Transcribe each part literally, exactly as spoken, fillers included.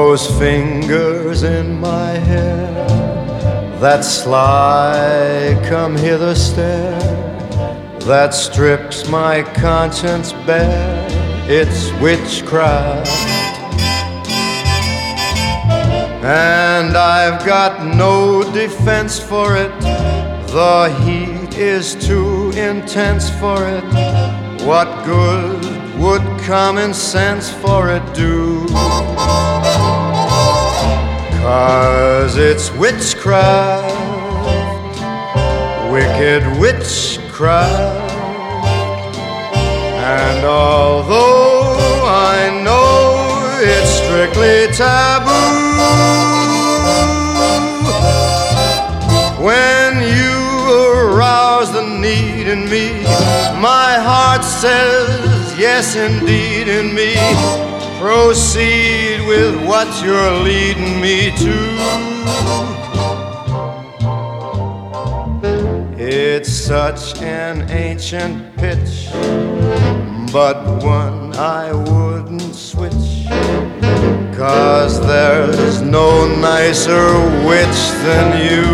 Those fingers in my hair, that sly come hither stare, that strips my conscience bare, it's witchcraft. And I've got no defense for it, the heat is too intense for it. What good would common sense for it do? 'Cause it's witchcraft, wicked witchcraft. And although I know it's strictly taboo, when you arouse the need in me, my heart says yes indeed in me. Proceed with what you're leading me to. It's such an ancient pitch, but one I wouldn't switch, 'cause there's no nicer witch than you.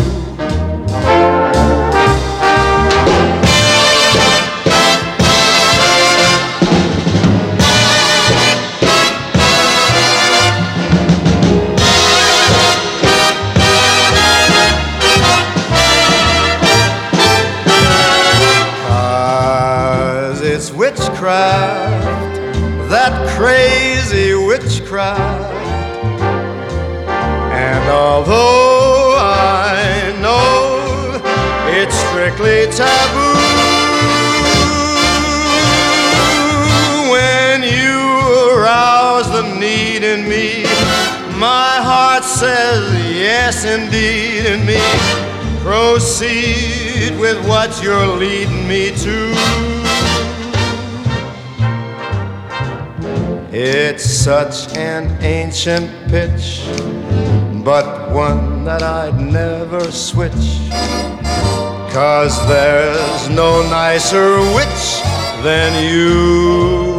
It's witchcraft, that crazy witchcraft. And although I know it's strictly taboo, when you arouse the need in me, my heart says yes indeed in me. Proceed with what you're leading me to. It's such an ancient pitch, but one that I'd never switch, 'cause there's no nicer witch than you.